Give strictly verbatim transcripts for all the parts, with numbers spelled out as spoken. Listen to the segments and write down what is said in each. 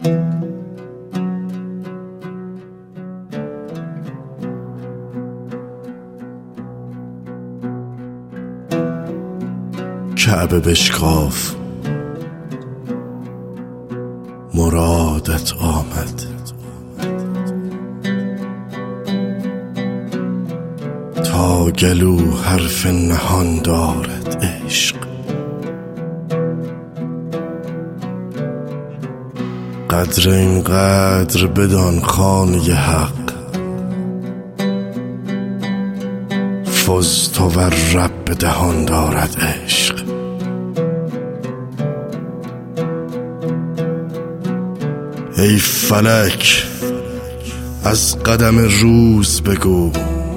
کعبه بشکاف، مرادت آمد. تا گلو حرف نهان دارد عشق، قدر این قدر بدان خانه حق. فزت و رب دهان دارد عشق. ای فلک از قدم روز بگو،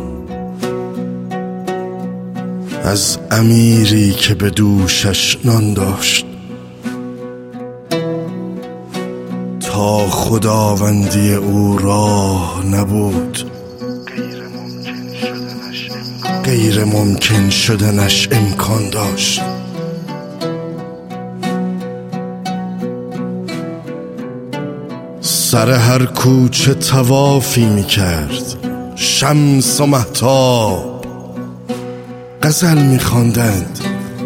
از امیری که به دوشش نان داشت. تا خداوندی او راه نبود، غیر ممکن شدنش امکان داشت. سر هر کوچه طوافی می کرد شمس و مهتاب، غزل می خواندند.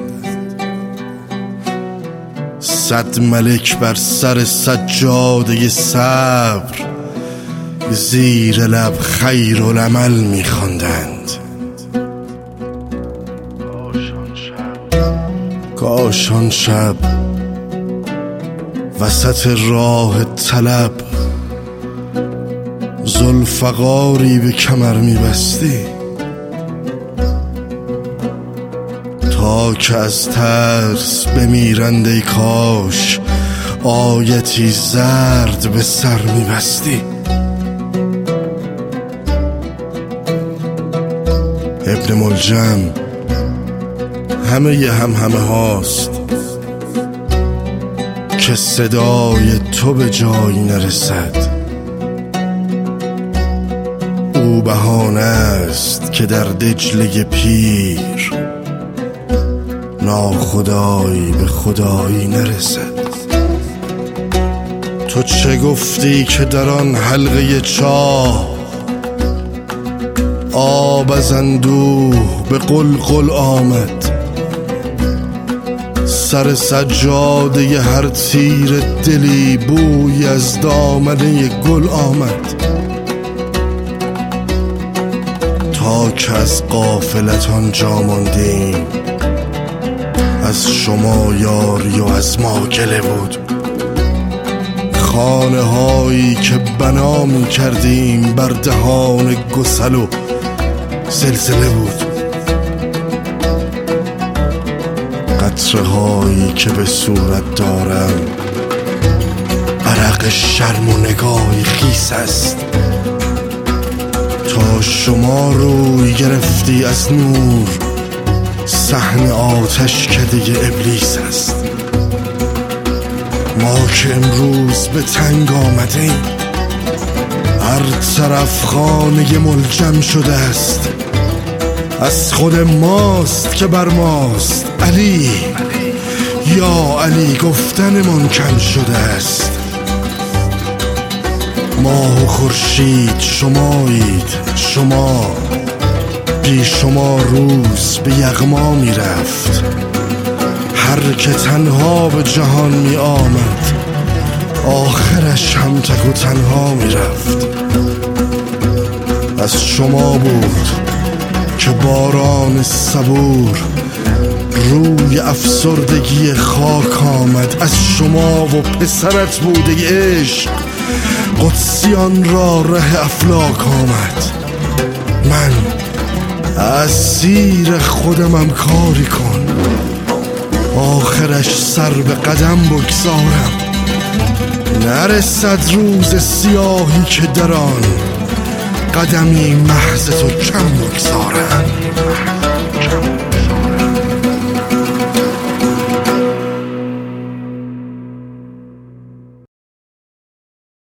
صد ملک بر سر سجاده صبر، زیر لب خیرالعمل می خواندند. کاش آن شب وسط راه طلب، ذوالفقاری به کمر می بستی. تا که از ترس بمیرند ای کاش، آیتی زرد به سر می بستی. ابن ملجم همه ی هم همه هاست که صدای تو به جایی نرسد. او بهانه است که در دجله پیر، ناخدایی به خدایی نرسد. تو چه گفتی که در آن حلقه چاه، آب از اندوه به قلقل آمد. سر سجاده ی هر تیر دلی بوی از دامنه گل آمد. تا که از غافلت آنجا ماندیم، از شما یاری و از ما گله بود. خانه هایی که بنا می کردیم بر دهان گسل و زلزله بود. قطره هایی که به صورت دارم، عرق شرم و نگاهی خیس است. تا شما روی گرفتی از نور، صحن آتش کده ابلیس است. ما که امروز به تنگ آمدیم، هر طرف خانه ملجم شده است. از خود ماست که بر ماست علی، یا علی گفتنمان کم شده است. ماه و خورشید شمایید شما، بی شما روز به یغما می رفت. هر که تنها به جهان می آمد، آخرش هم تک و تنها می رفت. از شما بود که باران صبور روی افسردگی خاک آمد. از شما و پسرت بوده عشق، قدسیان را ره افلاک آمد. من اسیر خودمم کاری کن، آخرش سر به قدم بگذارم. نرسد روز سیاهی که در آن، قدمی محض تو کم بگذارم.